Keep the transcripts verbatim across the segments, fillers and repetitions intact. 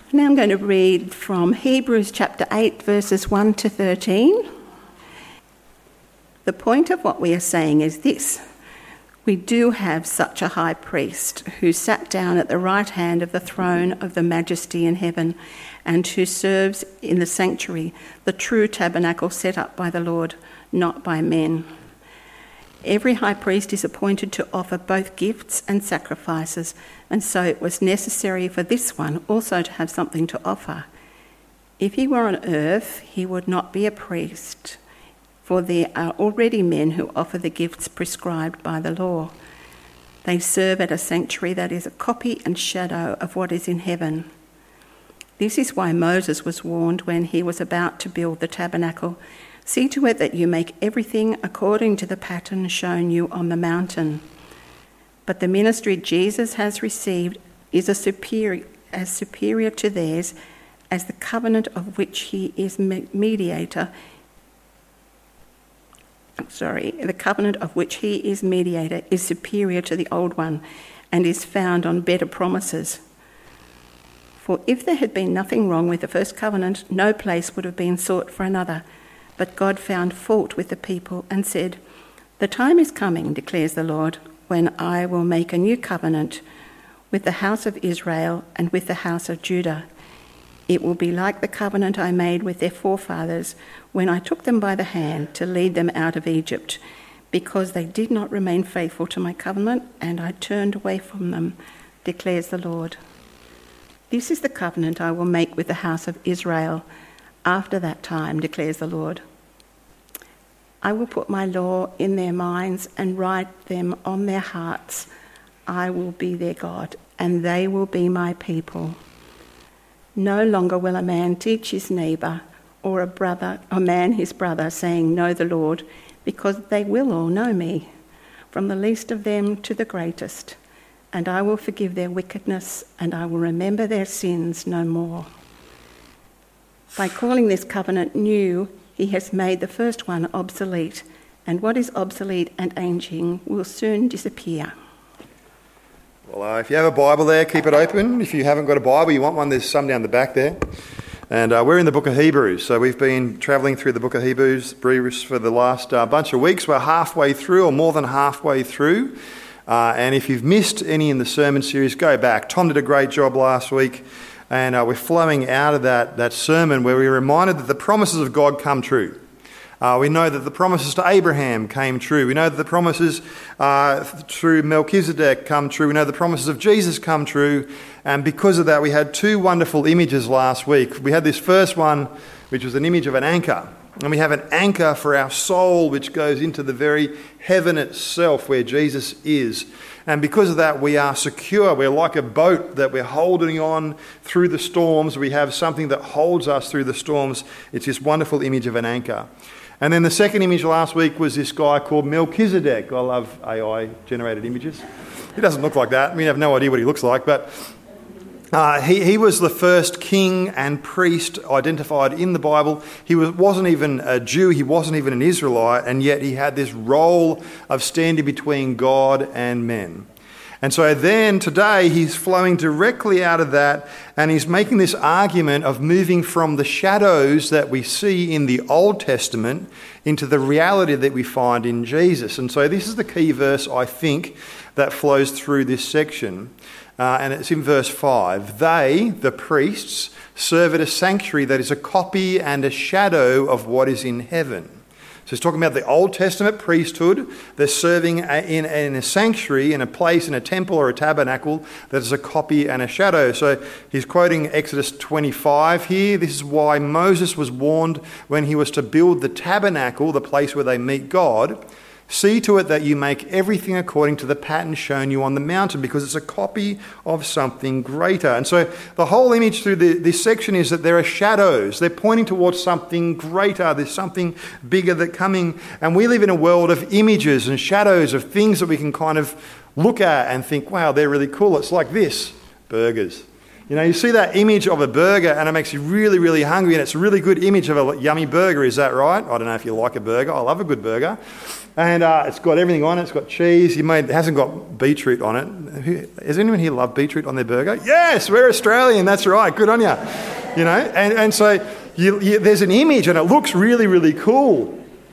Now I'm going to read from Hebrews chapter eight, verses one to thirteen. The point of what we are saying is this: we do have such a high priest who sat down at the right hand of the throne of the majesty in heaven, and who serves in the sanctuary, the true tabernacle set up by the Lord, not by men. Every high priest is appointed to offer both gifts and sacrifices, and so it was necessary for this one also to have something to offer. If he were on earth, he would not be a priest, for there are already men who offer the gifts prescribed by the law. They serve at a sanctuary that is a copy and shadow of what is in heaven. This is why Moses was warned when he was about to build the tabernacle. See to it that you make everything according to the pattern shown you on the mountain. But the ministry Jesus has received is a superior, as superior to theirs as the covenant of which he is mediator. Sorry, the covenant of which he is mediator is superior to the old one and is found on better promises. For if there had been nothing wrong with the first covenant, no place would have been sought for another. But God found fault with the people and said, "The time is coming, declares the Lord, when I will make a new covenant with the house of Israel and with the house of Judah. It will be like the covenant I made with their forefathers when I took them by the hand to lead them out of Egypt, because they did not remain faithful to my covenant, and I turned away from them, declares the Lord. This is the covenant I will make with the house of Israel after that time, declares the Lord. I will put my law in their minds and write them on their hearts. I will be their God, and they will be my people. No longer will a man teach his neighbour or a brother, a man his brother, saying, 'Know the Lord,' because they will all know me, from the least of them to the greatest. And I will forgive their wickedness, and I will remember their sins no more. By calling this covenant new, he has made the first one obsolete, and what is obsolete and ancient will soon disappear." Well, uh, if you have a Bible there, keep it open. If you haven't got a Bible, you want one, there's some down the back there. And uh, we're in the book of Hebrews, so we've been travelling through the book of Hebrews for the last uh, bunch of weeks. We're halfway through, or more than halfway through. Uh, and if you've missed any in the sermon series, go back. Tom did a great job last week. And uh, we're flowing out of that, that sermon where we're reminded that the promises of God come true. Uh, we know that the promises to Abraham came true. We know that the promises uh, through Melchizedek come true. We know the promises of Jesus come true. And because of that, we had two wonderful images last week. We had this first one, which was an image of an anchor. And we have an anchor for our soul, which goes into the very heaven itself where Jesus is. And because of that, we are secure. We're like a boat that we're holding on through the storms. We have something that holds us through the storms. It's this wonderful image of an anchor. And then the second image last week was this guy called Melchizedek. I love A I-generated images. He doesn't look like that. We have no idea what he looks like, but Uh, he, he was the first king and priest identified in the Bible. He was, wasn't even a Jew, he wasn't even an Israelite, and yet he had this role of standing between God and men. And so then today he's flowing directly out of that, and he's making this argument of moving from the shadows that we see in the Old Testament into the reality that we find in Jesus. And so this is the key verse, I think, that flows through this section. Uh, and it's in verse five. They, the priests, serve at a sanctuary that is a copy and a shadow of what is in heaven. So he's talking about the Old Testament priesthood. They're serving in, in a sanctuary, in a place, in a temple or a tabernacle that is a copy and a shadow. So he's quoting Exodus twenty-five here. This is why Moses was warned when he was to build the tabernacle, the place where they meet God. See to it that you make everything according to the pattern shown you on the mountain, because it's a copy of something greater. And so the whole image through the, this section is that there are shadows. They're pointing towards something greater. There's something bigger that's coming. And we live in a world of images and shadows of things that we can kind of look at and think, wow, they're really cool. It's like this, burgers. You know, you see that image of a burger and it makes you really, really hungry, and it's a really good image of a yummy burger, is that right? I don't know if you like a burger. I love a good burger. And uh, it's got everything on it. It's got cheese. You made, it hasn't got beetroot on it. Who, does anyone here love beetroot on their burger? Yes, we're Australian. That's right. Good on you. You know, and, and so you, you, there's an image and it looks really, really cool.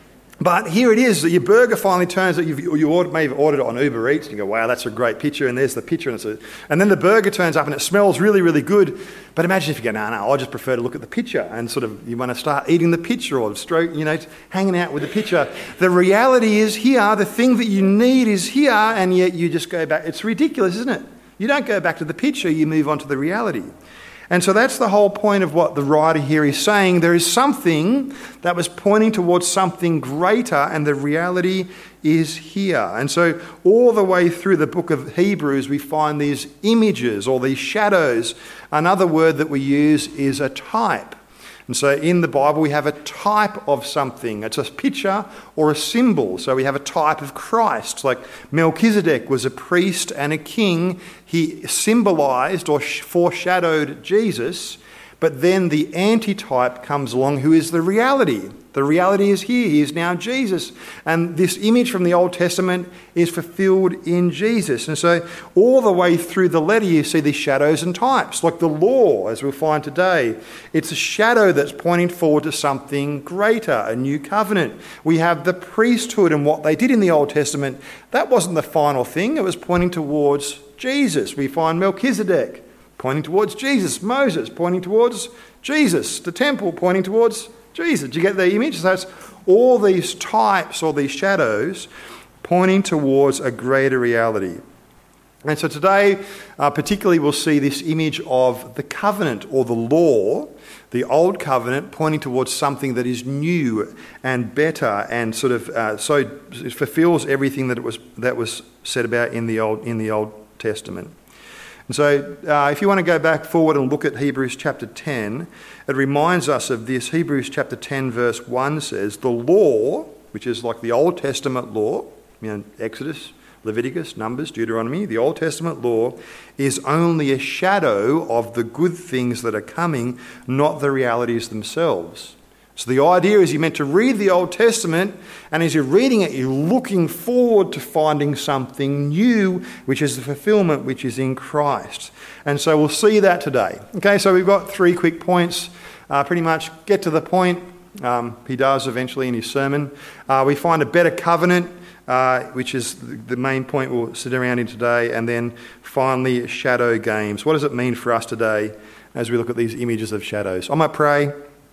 But here it is, your burger finally turns out, you've, you ordered, may have ordered it on Uber Eats, and you go, wow, that's a great picture, and there's the picture, and, it's a, and then the burger turns up and it smells really, really good. But imagine if you go, no, no, I just prefer to look at the picture, and sort of you want to start eating the picture or stroke, you know, hanging out with the picture. The reality is here, the thing that you need is here, and yet you just go back. It's ridiculous, isn't it? You don't go back to the picture, you move on to the reality. And so that's the whole point of what the writer here is saying. There is something that was pointing towards something greater, and the reality is here. And so all the way through the book of Hebrews, we find these images or these shadows. Another word that we use is a type. And so in the Bible, we have a type of something. It's a picture or a symbol. So we have a type of Christ. Like Melchizedek was a priest and a king. He symbolized or foreshadowed Jesus. But then the antitype comes along, who is the reality. The reality is here. He is now Jesus. And this image from the Old Testament is fulfilled in Jesus. And so all the way through the letter, you see these shadows and types. Like the law, as we'll find today. It's a shadow that's pointing forward to something greater, a new covenant. We have the priesthood and what they did in the Old Testament. That wasn't the final thing. It was pointing towards Jesus. We find Melchizedek pointing towards Jesus. Moses pointing towards Jesus. The temple pointing towards Jesus. Do you get the image? So it's all these types or these shadows pointing towards a greater reality. And so today, uh, particularly, we'll see this image of the covenant or the law, the old covenant, pointing towards something that is new and better, and sort of uh, so it fulfills everything that it was that was said about in the old in the Old Testament. And so uh, if you want to go back forward and look at Hebrews chapter ten, it reminds us of this. Hebrews chapter ten verse one says, the law, which is like the Old Testament law, you know, Exodus, Leviticus, Numbers, Deuteronomy, the Old Testament law is only a shadow of the good things that are coming, not the realities themselves. So the idea is you're meant to read the Old Testament, and as you're reading it, you're looking forward to finding something new, which is the fulfillment which is in Christ. And so we'll see that today. Okay, so we've got three quick points. Uh, pretty much get to the point. Um, he does eventually in his sermon. Uh, we find a better covenant, uh, which is the main point we'll sit around in today. And then finally, shadow games. What does it mean for us today as we look at these images of shadows? I might pray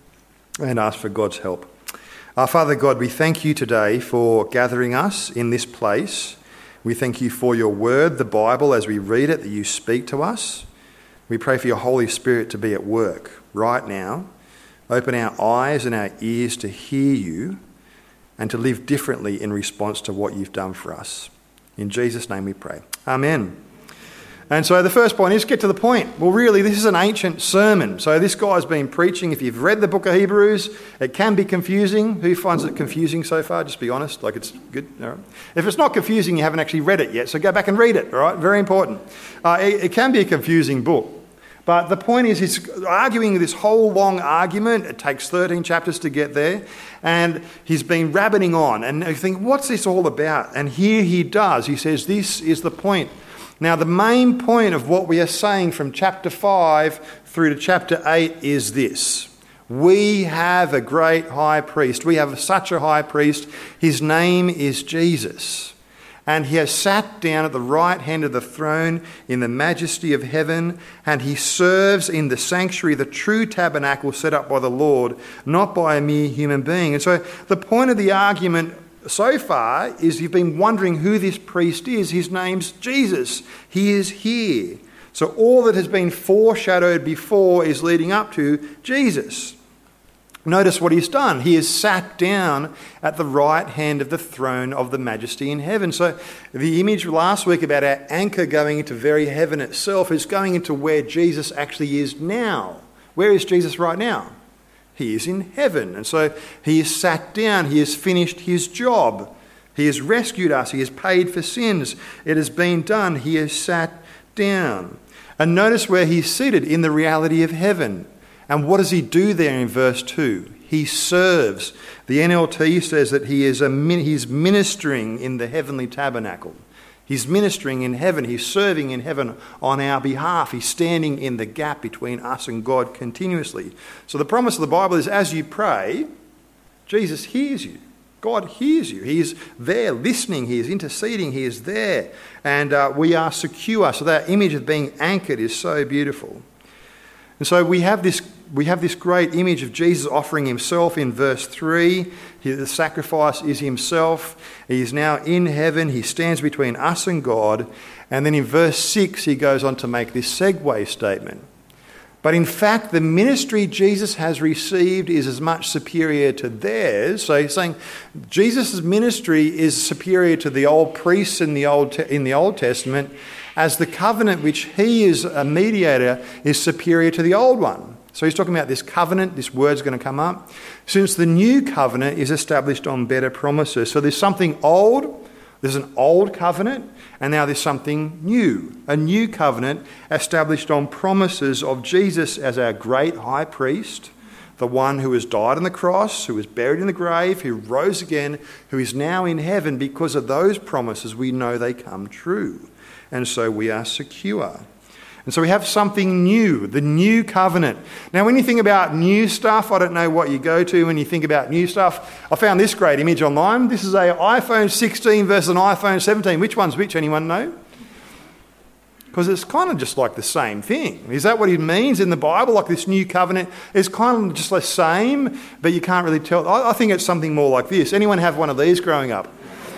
and ask for God's help. Our Father God, we thank you today for gathering us in this place. We thank you for your word, the Bible, as we read it, that you speak to us. We pray for your Holy Spirit to be at work right now. Open our eyes and our ears to hear you and to live differently in response to what you've done for us. In Jesus' name we pray. Amen. And so the first point is get to the point. Well, really, this is an ancient sermon. So this guy's been preaching. If you've read the book of Hebrews, it can be confusing. Who finds it confusing so far? Just be honest. Like, it's good. All right. If it's not confusing, you haven't actually read it yet. So go back and read it. All right. Very important. Uh, it, it can be a confusing book. But the point is, he's arguing this whole long argument. It takes thirteen chapters to get there. And he's been rabbiting on. And you think, what's this all about? And here he does. He says, this is the point. Now, the main point of what we are saying from chapter five through to chapter eight is this. We have a great high priest. We have such a high priest. His name is Jesus. And he has sat down at the right hand of the throne in the majesty of heaven, and he serves in the sanctuary, the true tabernacle set up by the Lord, not by a mere human being. And so the point of the argument so far is you've been wondering who this priest is. His name's Jesus. He is here. So all that has been foreshadowed before is leading up to Jesus. Notice what he's done. He has sat down at the right hand of the throne of the majesty in heaven. So the image last week about our anchor going into very heaven itself is going into where Jesus actually is now. Where is Jesus right now? He is in heaven. And so he has sat down. He has finished his job. He has rescued us. He has paid for sins. It has been done. He has sat down. And notice where he's seated, in the reality of heaven. And what does he do there in verse two? He serves. The N L T says that he is a he's ministering in the heavenly tabernacle. He's ministering in heaven. He's serving in heaven on our behalf. He's standing in the gap between us and God continuously. So the promise of the Bible is, as you pray, Jesus hears you. God hears you. He is there listening. He is interceding. He is there. And uh, we are secure. So that image of being anchored is so beautiful. And so we have this we have this great image of Jesus offering himself in verse three. He, the sacrifice is himself. He is now in heaven. He stands between us and God. And then in verse six, he goes on to make this segue statement. But in fact, the ministry Jesus has received is as much superior to theirs. So he's saying Jesus' ministry is superior to the old priests in the Old, in the Old Testament, as the covenant which he is a mediator is superior to the old one. So he's talking about this covenant. This word's going to come up. Since the new covenant is established on better promises. So there's something old. There's an old covenant, and now there's something new, a new covenant established on promises of Jesus as our great high priest, the one who has died on the cross, who was buried in the grave, who rose again, who is now in heaven. Because of those promises, we know they come true, and so we are secure. And so we have something new, the new covenant. Now, when you think about new stuff, I don't know what you go to when you think about new stuff. I found this great image online. This is an iPhone sixteen versus an iPhone seventeen. Which one's which? Anyone know? Because it's kind of just like the same thing. Is that what it means in the Bible? Like this new covenant is kind of just the same, but you can't really tell. I, I think it's something more like this. Anyone have one of these growing up?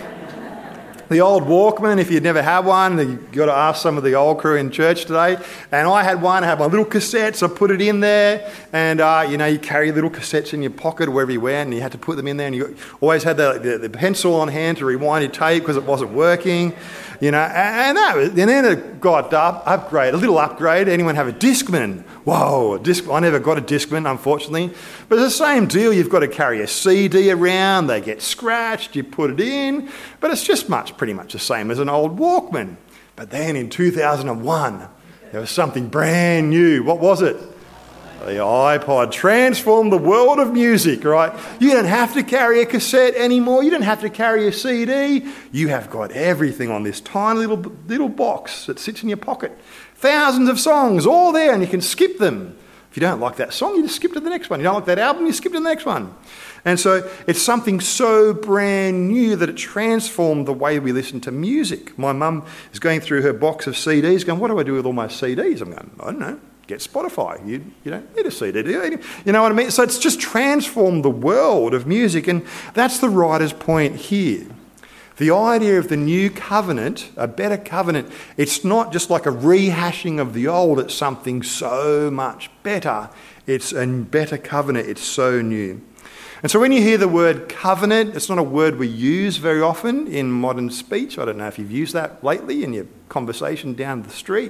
The old Walkman, if you'd never had one, you've got to ask some of the old crew in church today. And I had one, I had my little cassettes, I put it in there, and uh, you know, you carry little cassettes in your pocket or wherever you went, and you had to put them in there, and you always had the, the, the pencil on hand to rewind your tape because it wasn't working, you know. And, that was, and then it got up, upgrade, a little upgrade. Anyone have a Discman? Whoa, a disc, I never got a Discman, unfortunately. But it's the same deal. You've got to carry a C D around. They get scratched. You put it in. But it's just much, pretty much the same as an old Walkman. But then in two thousand one, there was something brand new. What was it? The iPod transformed the world of music, right? You don't have to carry a cassette anymore. You don't have to carry a C D. You have got everything on this tiny little, little box that sits in your pocket. Thousands of songs, all there, and you can skip them. If you don't like that song, you just skip to the next one. You don't like that album, you skip to the next one. And so it's something so brand new that it transformed the way we listen to music. My mum is going through her box of C Ds going, what do I do with all my C Ds? I'm going, I don't know, get Spotify. You, you don't need a C D, do you? You know what I mean? So it's just transformed the world of music, and that's the writer's point here. The idea of the new covenant, a better covenant, it's not just like a rehashing of the old, it's something so much better. It's a better covenant, it's so new. And so when you hear the word covenant, it's not a word we use very often in modern speech. I don't know if you've used that lately in your conversation down the street.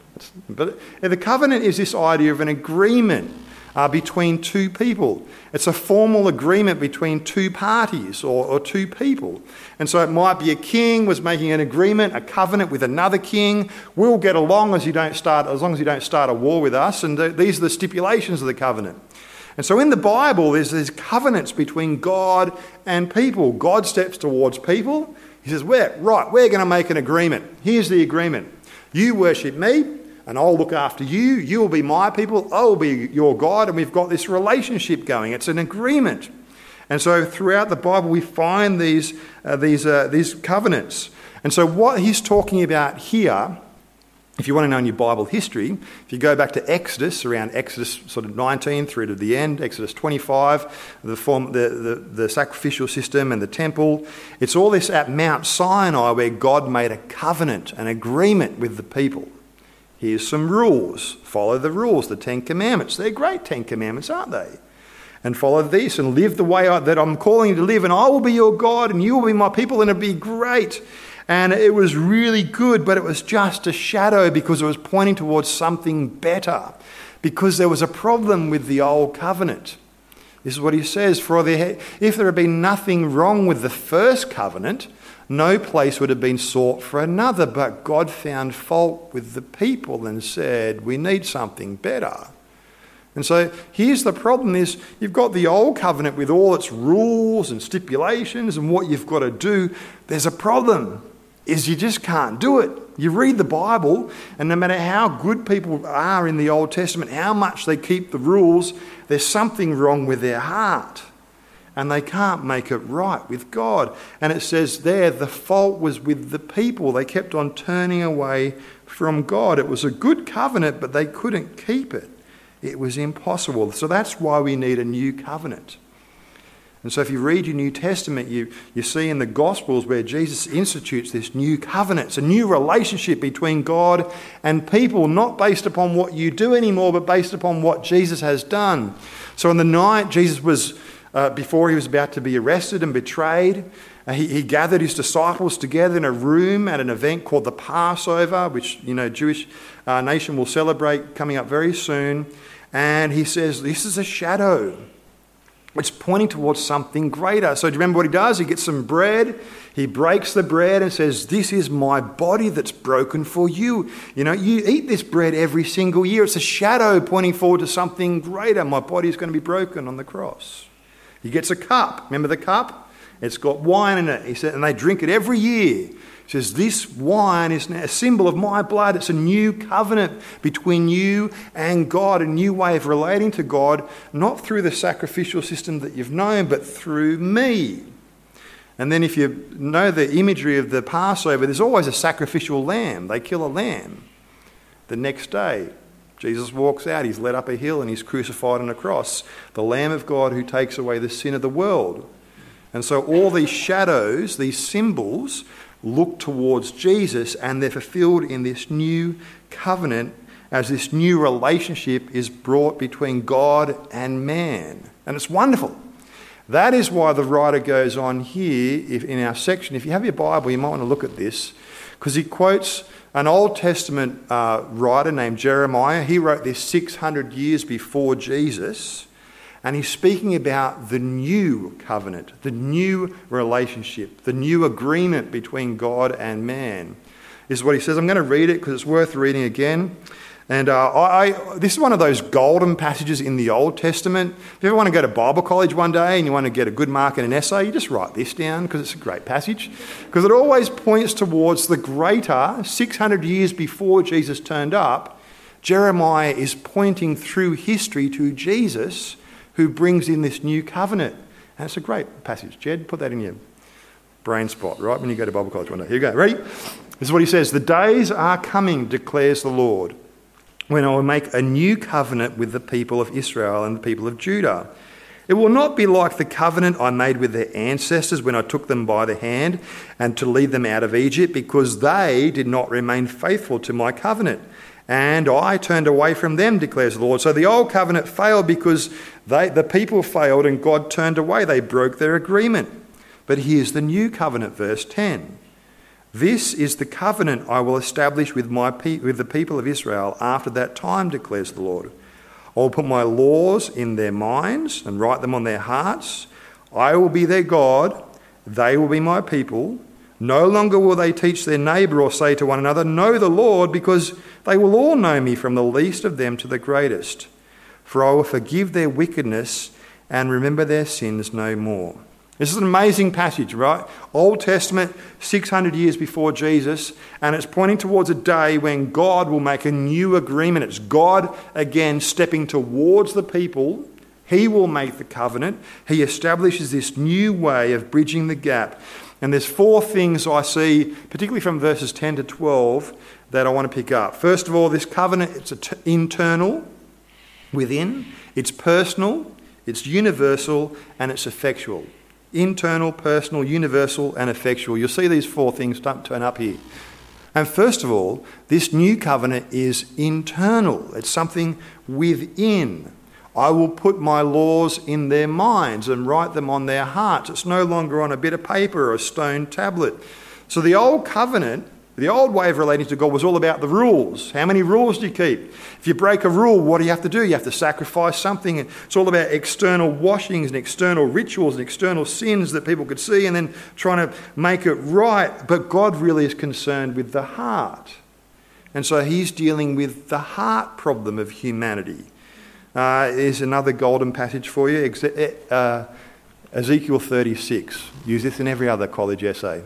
But the covenant is this idea of an agreement uh, between two people. It's a formal agreement between two parties or, or two people. And so it might be a king was making an agreement, a covenant with another king. We'll get along as you don't start, as long as you don't start a war with us. And th- these are the stipulations of the covenant. And so in the Bible, there's these covenants between God and people. God steps towards people. He says, we're, right, we're going to make an agreement. Here's the agreement. You worship me, and I'll look after you. You will be my people. I will be your God. And we've got this relationship going. It's an agreement. And so throughout the Bible, we find these, uh, these, uh, these covenants. And so what he's talking about here, if you want to know in your Bible history, if you go back to Exodus, around Exodus sort of nineteen through to the end, Exodus twenty-five, the, form, the, the, the sacrificial system and the temple, it's all this at Mount Sinai where God made a covenant, an agreement with the people. Here's some rules. Follow the rules, the Ten Commandments. They're great Ten Commandments, aren't they? And follow this and live the way I, that I'm calling you to live, and I will be your God and you will be my people, and it'll be great. And it was really good, but it was just a shadow because it was pointing towards something better, because there was a problem with the old covenant. This is what he says, for there, if there had been nothing wrong with the first covenant, no place would have been sought for another, but God found fault with the people and said, we need something better. And so here's the problem is you've got the old covenant with all its rules and stipulations and what you've got to do. There's a problem, is you just can't do it. You read the Bible, and no matter how good people are in the Old Testament, how much they keep the rules, there's something wrong with their heart. And they can't make it right with God. And it says there, the fault was with the people. They kept on turning away from God. It was a good covenant, but they couldn't keep it. It was impossible. So that's why we need a new covenant. And so if you read your New Testament, you, you see in the Gospels where Jesus institutes this new covenant. It's a new relationship between God and people, not based upon what you do anymore, but based upon what Jesus has done. So on the night Jesus was, uh, before he was about to be arrested and betrayed, uh, he, he gathered his disciples together in a room at an event called the Passover, which, you know, Jewish uh, nation will celebrate coming up very soon. And he says, this is a shadow. It's pointing towards something greater. So do you remember what he does? He gets some bread. He breaks the bread and says, this is my body that's broken for you. You know, you eat this bread every single year. It's a shadow pointing forward to something greater. My body is going to be broken on the cross. He gets a cup. Remember the cup? It's got wine in it. He said, and they drink it every year. He says, this wine is now a symbol of my blood. It's a new covenant between you and God, a new way of relating to God, not through the sacrificial system that you've known, but through me. And then if you know the imagery of the Passover, there's always a sacrificial lamb. They kill a lamb. The next day, Jesus walks out. He's led up a hill and he's crucified on a cross. The Lamb of God who takes away the sin of the world. And so all these shadows, these symbols, look towards Jesus, and they're fulfilled in this new covenant as this new relationship is brought between God and man. And it's wonderful. That is why the writer goes on here if, in our section. If you have your Bible, you might want to look at this, because he quotes an Old Testament uh, writer named Jeremiah. He wrote this six hundred years before Jesus. And he's speaking about the new covenant, the new relationship, the new agreement between God and man. This is what he says. I'm going to read it because it's worth reading again. And uh, I, I, this is one of those golden passages in the Old Testament. If you ever want to go to Bible college one day and you want to get a good mark in an essay, you just write this down because it's a great passage. Because it always points towards the greater, six hundred years before Jesus turned up, Jeremiah is pointing through history to Jesus, who brings in this new covenant. And it's a great passage. Jed, put that in your brain spot, right, when you go to Bible college one day. Here you go. Ready? This is what he says. The days are coming, declares the Lord, when I will make a new covenant with the people of Israel and the people of Judah. It will not be like the covenant I made with their ancestors when I took them by the hand and to lead them out of Egypt, because they did not remain faithful to my covenant. And I turned away from them, declares the Lord. So the old covenant failed because they, the people failed and God turned away. They broke their agreement. But here's the new covenant, verse ten. This is the covenant I will establish with, my pe- with the people of Israel after that time, declares the Lord. I will put my laws in their minds and write them on their hearts. I will be their God. They will be my people. No longer will they teach their neighbour or say to one another, know the Lord, because they will all know me from the least of them to the greatest. For I will forgive their wickedness and remember their sins no more. This is an amazing passage, right? Old Testament, six hundred years before Jesus, and it's pointing towards a day when God will make a new agreement. It's God again stepping towards the people. He will make the covenant. He establishes this new way of bridging the gap. And there's four things I see, particularly from verses ten to twelve, that I want to pick up. First of all, this covenant, it's t- internal, within, it's personal, it's universal, and it's effectual. Internal, personal, universal, and effectual. You'll see these four things turn up here. And first of all, this new covenant is internal. It's something within. I will put my laws in their minds and write them on their hearts. It's no longer on a bit of paper or a stone tablet. So the old covenant The old way of relating to God was all about the rules. How many rules do you keep? If you break a rule, what do you have to do? You have to sacrifice something. It's all about external washings and external rituals and external sins that people could see and then trying to make it right. But God really is concerned with the heart. And so he's dealing with the heart problem of humanity. Uh, there's another golden passage for you. Uh, Ezekiel thirty-six. Use this in every other college essay.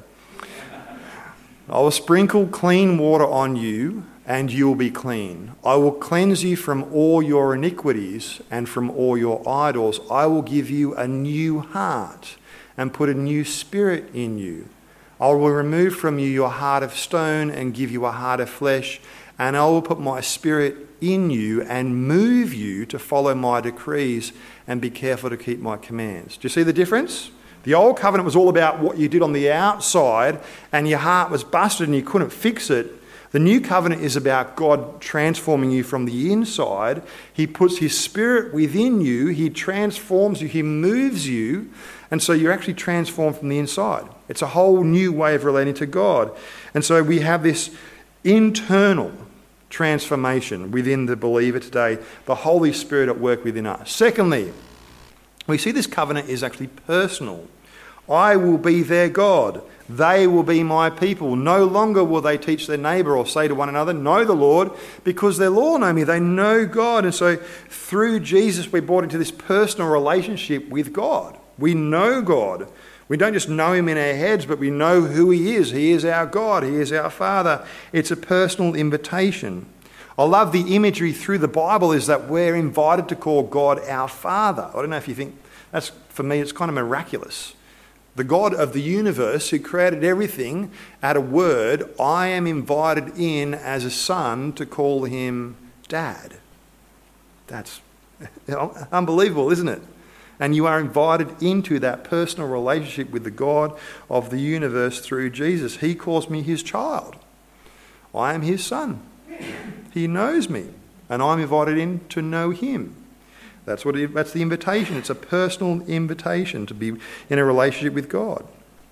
I will sprinkle clean water on you, and you will be clean. I will cleanse you from all your iniquities and from all your idols. I will give you a new heart and put a new spirit in you. I will remove from you your heart of stone and give you a heart of flesh, and I will put my spirit in you and move you to follow my decrees and be careful to keep my commands. Do you see the difference? The old covenant was all about what you did on the outside and your heart was busted and you couldn't fix it. The new covenant is about God transforming you from the inside. He puts his spirit within you. He transforms you. He moves you. And so you're actually transformed from the inside. It's a whole new way of relating to God. And so we have this internal transformation within the believer today, the Holy Spirit at work within us. Secondly, we see this covenant is actually personal. I will be their God. They will be my people. No longer will they teach their neighbour or say to one another, know the Lord, because they'll all know me. They know God. And so through Jesus, we're brought into this personal relationship with God. We know God. We don't just know him in our heads, but we know who he is. He is our God. He is our Father. It's a personal invitation. I love the imagery through the Bible is that we're invited to call God our Father. I don't know if you think that's, for me, it's kind of miraculous. The God of the universe who created everything, at a word, I am invited in as a son to call him Dad. That's unbelievable, isn't it? And you are invited into that personal relationship with the God of the universe through Jesus. He calls me his child. I am his son. He knows me, and I'm invited in to know him. That's what it, that's the invitation. It's a personal invitation to be in a relationship with God.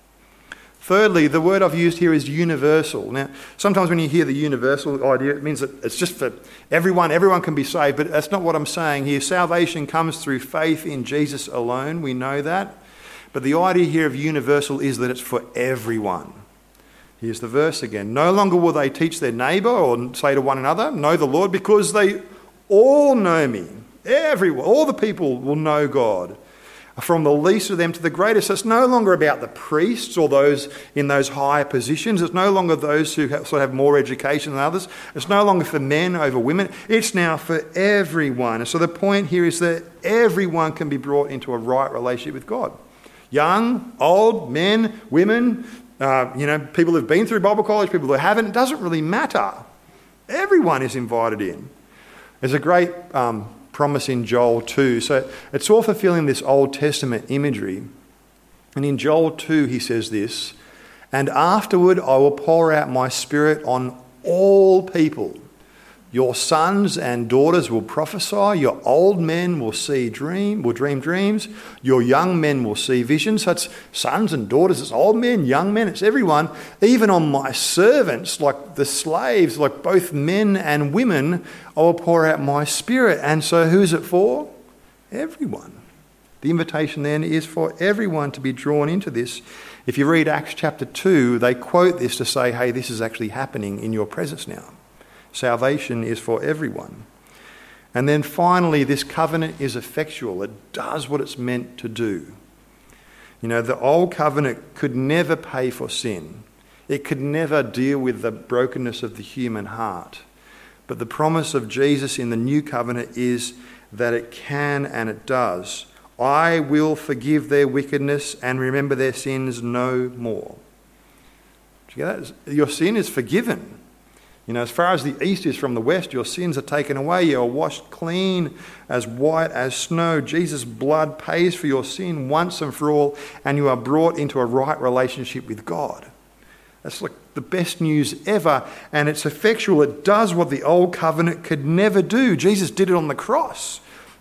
Thirdly, the word I've used here is universal. Now, sometimes when you hear the universal idea, it means that it's just for everyone. Everyone can be saved, but that's not what I'm saying here. Salvation comes through faith in Jesus alone. We know that. But the idea here of universal is that it's for everyone. Here's the verse again. No longer will they teach their neighbour or say to one another, know the Lord, because they all know me. Everyone, all the people will know God, from the least of them to the greatest. It's no longer about the priests or those in those higher positions. It's no longer those who have, sort of have more education than others. It's no longer for men over women. It's now for everyone. And so the point here is that everyone can be brought into a right relationship with God. Young, old, men, women, uh, you know, people who've been through Bible college, people who haven't. It doesn't really matter. Everyone is invited in. There's a great Um, promise in Joel two. So it's all fulfilling this Old Testament imagery. And in Joel two, he says this, and afterward I will pour out my spirit on all people. Your sons and daughters will prophesy. Your old men will see dream, will dream dreams. Your young men will see visions. So it's sons and daughters, it's old men, young men, it's everyone. Even on my servants, like the slaves, like both men and women, I will pour out my spirit. And so who's it for? Everyone. The invitation then is for everyone to be drawn into this. If you read Acts chapter two, they quote this to say, hey, this is actually happening in your presence now. Salvation is for everyone. And then finally, this covenant is effectual. It does what it's meant to do. You know, the old covenant could never pay for sin. It could never deal with the brokenness of the human heart. But the promise of Jesus in the new covenant is that it can and it does. I will forgive their wickedness and remember their sins no more. Do you get that? Your sin is forgiven. You know, as far as the east is from the west, your sins are taken away. You are washed clean as white as snow. Jesus' blood pays for your sin once and for all, and you are brought into a right relationship with God. That's like the best news ever, and it's effectual. It does what the old covenant could never do. Jesus did it on the cross.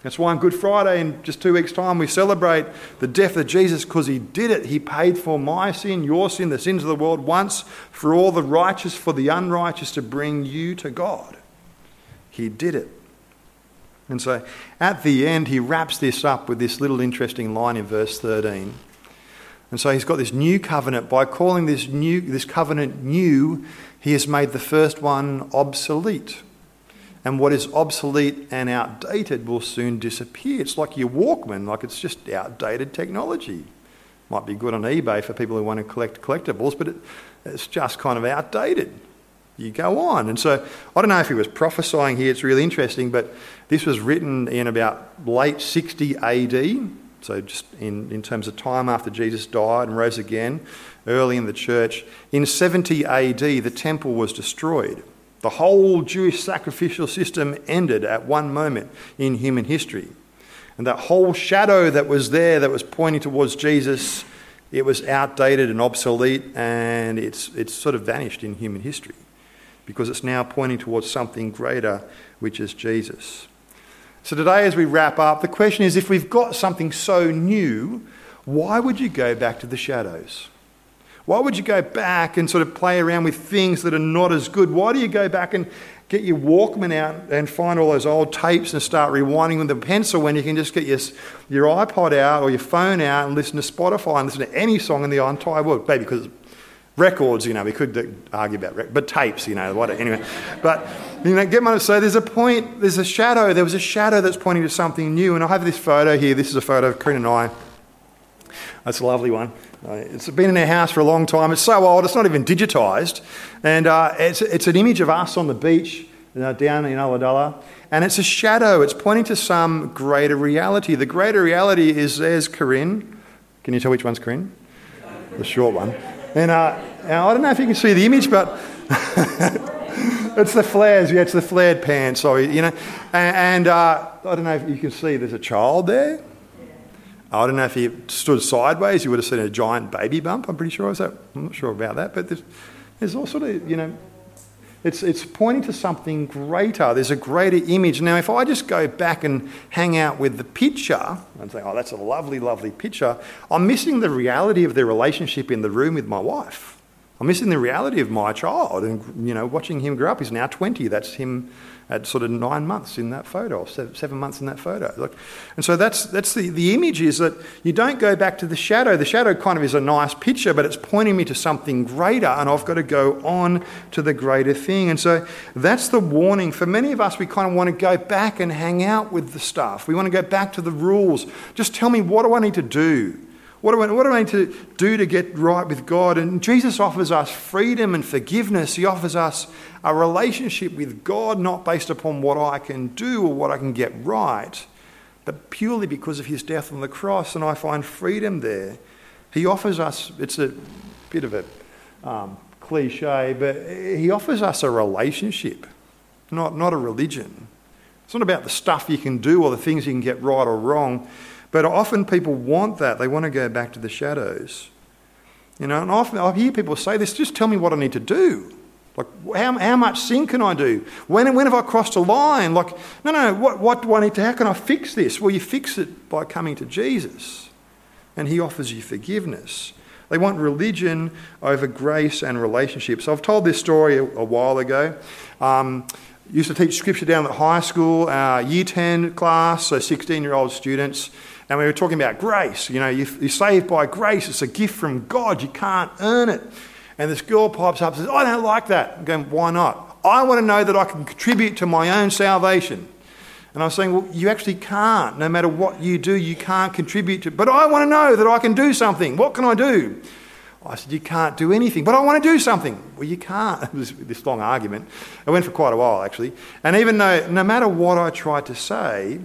That's why on Good Friday in just two weeks' time we celebrate the death of Jesus, because he did it. He paid for my sin, your sin, the sins of the world once for all, the righteous for the unrighteous, to bring you to God. He did it. And so at the end he wraps this up with this little interesting line in verse thirteen. And so he's got this new covenant. By calling this new this covenant new, he has made the first one obsolete. And what is obsolete and outdated will soon disappear. It's like your Walkman, like it's just outdated technology. Might be good on eBay for people who want to collect collectibles, but it, it's just kind of outdated. You go on. And so I don't know if he was prophesying here, it's really interesting, but this was written in about late sixty A D, so just in, in terms of time after Jesus died and rose again, early in the church. In seventy A D, the temple was destroyed. The whole Jewish sacrificial system ended at one moment in human history. And that whole shadow that was there that was pointing towards Jesus, it was outdated and obsolete, and it's it's sort of vanished in human history because it's now pointing towards something greater, which is Jesus. So today as we wrap up, the question is, if we've got something so new, why would you go back to the shadows? Why would you go back and sort of play around with things that are not as good? Why do you go back and get your Walkman out and find all those old tapes and start rewinding with a pencil when you can just get your, your iPod out or your phone out and listen to Spotify and listen to any song in the entire world? Maybe because records, you know, we could argue about records, but tapes, you know, what, anyway. But, you know, get my, so there's a point, there's a shadow, there was a shadow that's pointing to something new. And I have this photo here. This is a photo of Corinne and I. That's a lovely one. It's been in our house for a long time. It's so old, it's not even digitised. And uh, it's, it's an image of us on the beach, you know, down in Ulladulla. And it's a shadow. It's pointing to some greater reality. The greater reality is, there's Corinne. Can you tell which one's Corinne? The short one. And uh, now, I don't know if you can see the image, but it's the flares. Yeah, it's the flared pants. Sorry, you know. And, and uh, I don't know if you can see there's a child there. I don't know if he stood sideways, you would have seen a giant baby bump, I'm pretty sure. Is that, I'm not sure about that, but there's, there's all sort of, you know, it's it's pointing to something greater. There's a greater image. Now, if I just go back and hang out with the picture and say, oh, that's a lovely, lovely picture, I'm missing the reality of the relationship in the room with my wife. I'm missing the reality of my child and, you know, watching him grow up. He's now twenty. That's him at sort of nine months in that photo, or seven, seven months in that photo. Look, and so that's that's the, the image is that you don't go back to the shadow. The shadow kind of is a nice picture, but it's pointing me to something greater, and I've got to go on to the greater thing. And so that's the warning. For many of us, we kind of want to go back and hang out with the stuff. We want to go back to the rules. Just tell me, what do I need to do? What do, I, what do I need to do to get right with God? And Jesus offers us freedom and forgiveness. He offers us a relationship with God, not based upon what I can do or what I can get right, but purely because of his death on the cross, and I find freedom there. He offers us, it's a bit of a um, cliche, but he offers us a relationship, not, not a religion. It's not about the stuff you can do or the things you can get right or wrong. But often people want that. They want to go back to the shadows. You know, and often I hear people say this, just tell me what I need to do. Like, how, how much sin can I do? When, when have I crossed a line? Like, no, no, what, what do I need to, how can I fix this? Well, you fix it by coming to Jesus. And he offers you forgiveness. They want religion over grace and relationship. So I've told this story a, a while ago. Um, used to teach scripture down at high school, uh, year ten class, so sixteen-year-old students. And we were talking about grace. You know, you're saved by grace. It's a gift from God. You can't earn it. And this girl pipes up and says, I don't like that. I'm going, why not? I want to know that I can contribute to my own salvation. And I was saying, well, you actually can't. No matter what you do, you can't contribute to. But I want to know that I can do something. What can I do? I said, you can't do anything. But I want to do something. Well, you can't. It was this long argument. It went for quite a while, actually. And even though, no matter what I tried to say,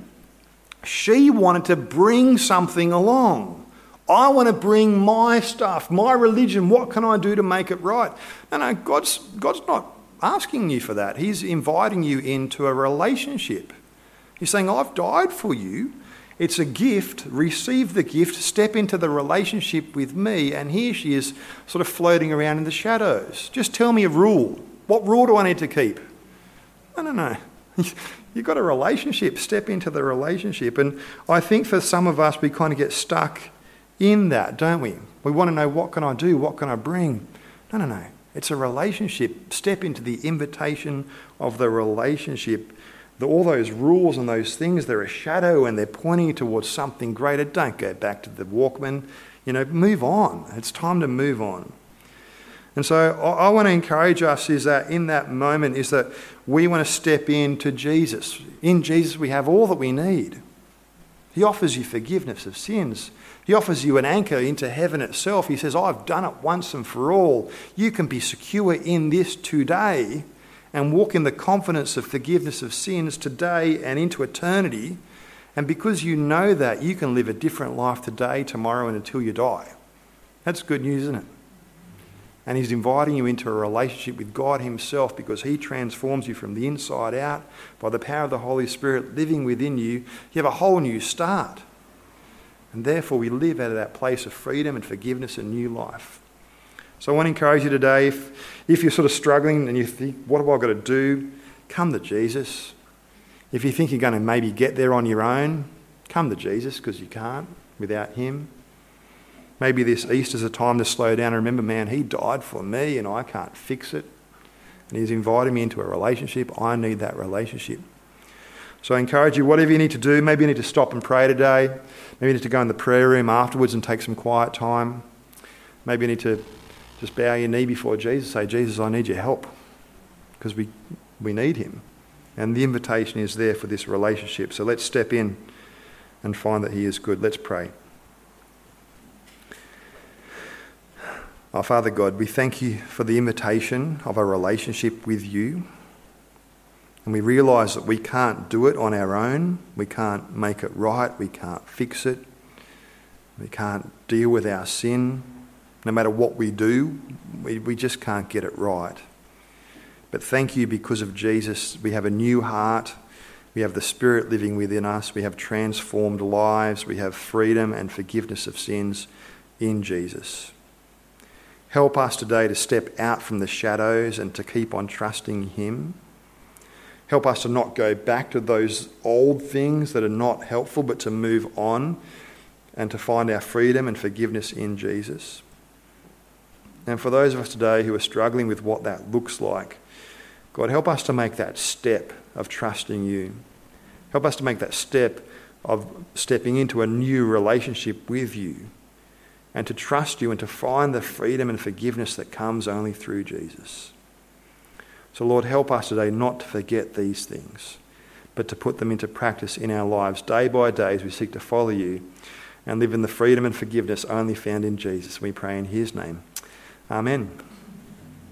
she wanted to bring something along. I want to bring my stuff, my religion. What can I do to make it right? No, no, God's, God's not asking you for that. He's inviting you into a relationship. He's saying, I've died for you. It's a gift. Receive the gift. Step into the relationship with me. And here she is sort of floating around in the shadows. Just tell me a rule. What rule do I need to keep? No, no, no. You've got a relationship. Step into the relationship. And I think for some of us, we kind of get stuck in that, don't we? We want to know, what can I do? What can I bring? No, no, no. It's a relationship. Step into the invitation of the relationship. The, all those rules and those things, they're a shadow and they're pointing towards something greater. Don't go back to the Walkman. You know, move on. It's time to move on. And so I, I want to encourage us is that in that moment is that we want to step into Jesus. In Jesus we have all that we need. He offers you forgiveness of sins. He offers you an anchor into heaven itself. He says, I've done it once and for all. You can be secure in this today and walk in the confidence of forgiveness of sins today and into eternity. And because you know that, you can live a different life today, tomorrow, and until you die. That's good news, isn't it? And he's inviting you into a relationship with God himself because he transforms you from the inside out by the power of the Holy Spirit living within you. You have a whole new start. And therefore we live out of that place of freedom and forgiveness and new life. So I want to encourage you today, if, if you're sort of struggling and you think, what have I got to do? Come to Jesus. If you think you're going to maybe get there on your own, come to Jesus because you can't without him. Maybe this Easter's a time to slow down and remember, man, he died for me and I can't fix it. And he's inviting me into a relationship. I need that relationship. So I encourage you, whatever you need to do, maybe you need to stop and pray today. Maybe you need to go in the prayer room afterwards and take some quiet time. Maybe you need to just bow your knee before Jesus, say, Jesus, I need your help because we, we need him. And the invitation is there for this relationship. So let's step in and find that he is good. Let's pray. Our Father God, we thank you for the invitation of a relationship with you. And we realise that we can't do it on our own. We can't make it right. We can't fix it. We can't deal with our sin. No matter what we do, we, we just can't get it right. But thank you because of Jesus, we have a new heart. We have the Spirit living within us. We have transformed lives. We have freedom and forgiveness of sins in Jesus. Help us today to step out from the shadows and to keep on trusting him. Help us to not go back to those old things that are not helpful, but to move on and to find our freedom and forgiveness in Jesus. And for those of us today who are struggling with what that looks like, God, help us to make that step of trusting you. Help us to make that step of stepping into a new relationship with you and to trust you and to find the freedom and forgiveness that comes only through Jesus. So Lord, help us today not to forget these things, but to put them into practice in our lives day by day as we seek to follow you and live in the freedom and forgiveness only found in Jesus. We pray in his name. Amen.